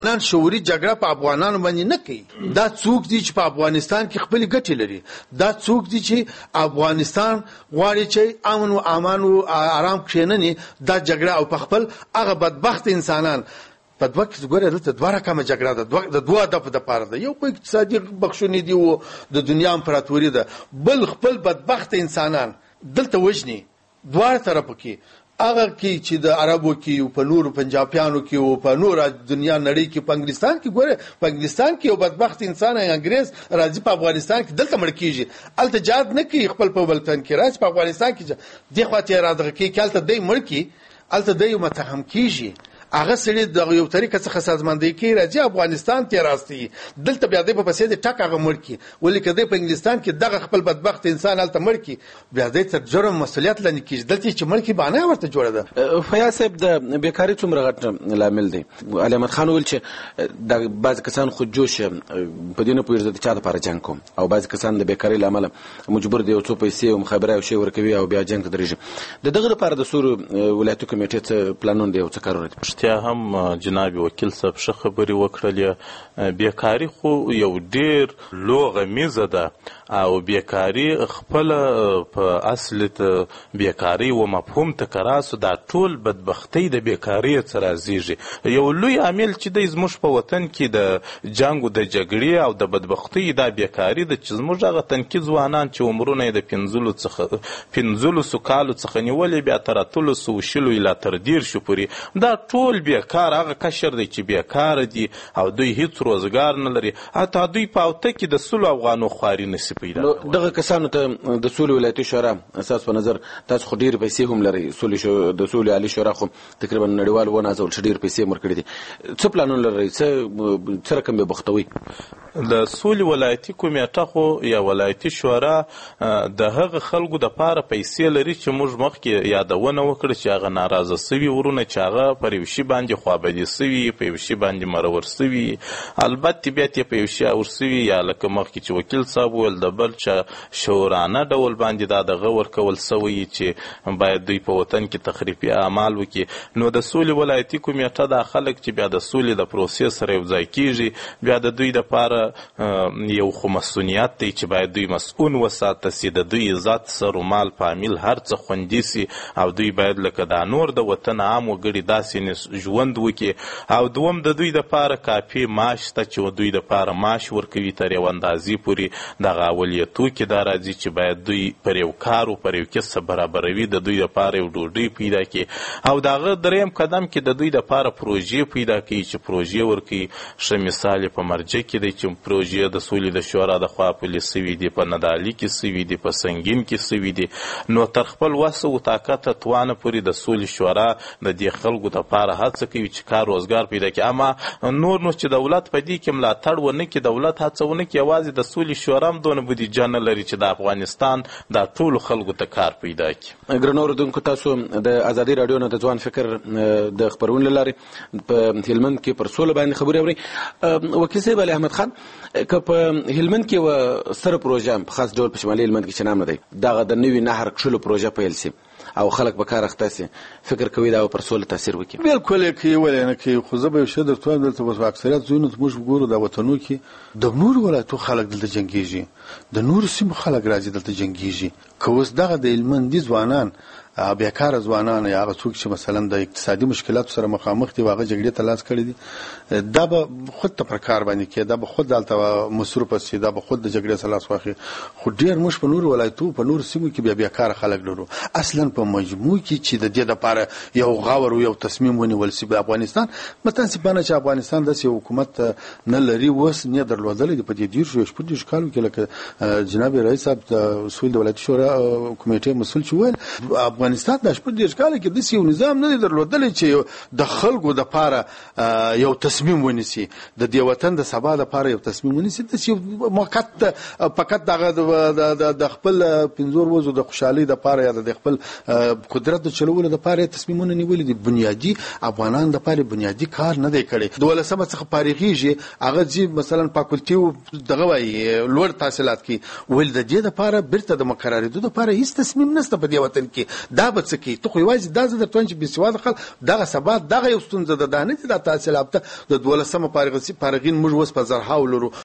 نن شعوري جګړه په افغانانو باندې نه کوي. دا څوک دي چې په افغانستان کې خپل ګټې لري؟ دا څوک دي چې افغانستان غواړي چې امن او امان او آرام کښېنني؟ دا جګړه او په خپل هغه بدبخت انسانان په دوه کې ګوره دلته دوه رقمه جګړه ده، د دوه هدفو دپاره ده. یو خو اقتصادي بخښونې دي او د دنیا امپراتوري ده، بل خپل بدبخت انسانان دلته وژني. دواړه طرفو کې هغه کې چې د عربو کې او په نورو پنجابیانو کې او په نور دنیا نړۍ کې په انګلستان کې ګوره په انګلستان کې یو بدبخت انسان انګریز راځي په افغانستان کې دلته مړ کیږي، هلته جهاد نه کوي خپل په وطن کې، راځي په افغانستان کې دې خواته یې رادغه کوي چې هلته دی مړ کي، هلته دی متهم کیږي. هغه سړي د یو طریقه څخه سازماندهي کوي راځي افغانستان ته راستي، دلته بیا دی په پسې د ټک هغه مړ کی، ولې که دی په انګلستان کې دغه خپل بدبخت انسان هلته مړ کی بیا دی تر جرم مسؤلیت لاندې کیږي، دلته چې مړ کی بهانه ورته جوړه ده. فیاض صاحب د بیکاري څومره غټ لامل دی؟ علي احمد خان وویل چې د بعض کسان خودجوش په دې نه پوهېږي د چا دپاره جنګ کوم، او بعض کسان د بیکارۍ له امله مجبور دي یو څو پیسې او مخابره او شی ورکوي او بیا جنګ ته درېږي. د دغه لپاره د سورو ولایتي کمیټې څه پلانونه دي او څه کارونه دي؟ رښتیا هم جناب وکیل صاحب ښه خبرې وکړلې. بیکاري خو یو ډېر لویه میزه ده او بیکاري خپله په اصل ته بیکاري و مفهوم ته که راسو دا ټول بدبختۍ د بیکارۍ څخه راځېږي. یو لوی عامل چې دی زموږ په وطن کې د جنګ او د جګړې او د بدبختۍ دا بیکاري ده چې زموږ هغه تنکي ځوانان چې عمرونه یې د 15 کالو څخه نیولې بیا تر 18 الا تر 10 پورې دا ټول بیکار هغه کشر دی چې بیکاره دي او دوی هیڅ روزګار نه لري، حتی دوی په اوته کې د 100 افغانو خواري نشي پیدا. دغه کسانو ته د سولې ولایتي شورا اساس په نظر تاسو خو ډېرې پیسې هم لرئ، د سولې عالي شورا خو تقریبا نړیوال ونازول چې ډېرې پیسې هم ورکړي دي، څه پلانونه لرئ؟ څه رقم به بختوي؟ د سولې ولایتي کمیټه خو یا ولایتي شورا د هغه خلکو دپاره پیسې لري چې موږ مخکې یادونه وکړه چې هغه ناراضه سوي ورونه چې هغه پر یو شي باندې خوابدي سوي، په یو شي باندې مرور سوي، البته بیا یې په یو شي اور سوي، یا لکه مخکې چې وکیل صاحب ویل د بل چا شورانه ډول باندې دا دغه ورکول سوی چې باید دوی په وطن کې تخریبي اعمال وکړي. نو د سولې ولایتي کمیټه دا خلک چې بیا د سولې د پروسې سره یو ځای کیږي، بیا د دوی دپاره یو خو مسؤلیت دی چې باید دوی مسؤل وساته سي، د دوی عزت سر و مال فامیل هر څه خوندي سي، او دوی باید لکه دا نور د وطن عام وګړي داسې ژوند وکړي. او دوم د دوی دپاره کافي معاش شته چې دوی دپاره معاش ورکوي تر یو اندازې پورې، دغه اولیتو کې دا راځي چې باید دوی پر یو کار او پر یو کسب برابروي، د دوی دپاره یو ډوډۍ پیدا کړي. او دغه دریم قدم کې د دوی دپاره پروژې پیدا کوي چې پروژې ورکوي. ښه مثال یې په مرجه کې دی چې پروژې د سولې د شورا د خوا پلې سوي دي، په ندالي کې سوي دي، په سنګین کې سوي دي. نو تر خپل وس او طاقته توانه پورې د سولې شورا د دې خلکو دپاره هڅه کوي چې کار روزګار پیدا کړي. اما نور نو چې دولت په دې کې ملاتړ ونه کړي، دولت هڅه ونه کړي، یوازې د سولې شورا هم دونه بودیجه نه لري چې د افغانستان دا ټولو خلکو ته کار پیدا کړي. ګرانو اورېدونکو، تاسو د ازادي راډیو نه د ځوان فکر د خپرونې له لارې په هلمند کې پر سوله باندې خبرې اورئ. وکیل صاحب علي احمد خان، که په هلمند کې یوه ستره پروژه په خاص ډول په شمالي هلمند کې چې نام نه دی دغه د نوي نهر کښلو پروژه پیل سي او خلک به کار اخته سي، فکر کوي دا پر سوله تاثیر وکړي؟ بالکل یې کوي، ولې نه کوي؟ خو زه به یو شی درته وایم، دلته په اکثریت ځایونو ته موږ وګورو د وطنو کې د نورو ولایتو خلک دلته جنګېږي، د نورو سیمو خلک راځي دلته جنګېږي. که اوس دغه د هلمندي ځوانان بیکاره ځوانان یا هغه څوک چې مثلا د اقتصادي مشکلاتو سره مخامخ دي، هغه جګړې ته لاس کړی دي، دا به خود ته پر کار باندې کېږي، دا به خود دلته مصروف شي، دا به خود د جګړې سره لاس واخلي. خو ډېر موږ په نورو ولایتو په نورو سیمو کې بیا بیکاره خلک لرو. اصلا په مجموع کې چې د دې دپاره یو غور او یو تصمیم ونیول شي په افغانستان، متاسفانه چې افغانستان داسې یو حکومت نه لري، اوس نه درلودلی دی په دې 10 کالو کې. لکه جناب رئیس صاحب د سولې ولایتي شورا کمیټې مسؤل چې ویل، افغانستان د 10 کال کې داسې یو نظام نه دی درلودلی چې د خلکو دپاره یو تصمیم ونیسي، د دې وطن د سبا دپاره یو تصمیم ونیسي. داسې یو موقت فقط دغه د خپل 15 ورځو د خوشحالۍ دپاره یا د خپل قدرت د چلولو دپاره تصمیمونه نیولي دي. بنیادي افغانان دپاره بنیادي کار نه دی کړی. 12مه څخه فارغېږي، هغه ځي مثلا فاکولټي دغه وایي لوړ تحصیلات کې، ویل د دې دپاره بیرته د مقررېدو دپاره هېڅ تصمیم نشته په دې وطن کې. دا به څه کوي ته خو یوازې دا زه درته وایم چې بېسواده خلک دغه ثبات دغه یو ستونزه ده دا نه دي دا تحصیل یافته د 12مه فارغین موږ اوس په زرهاو لرو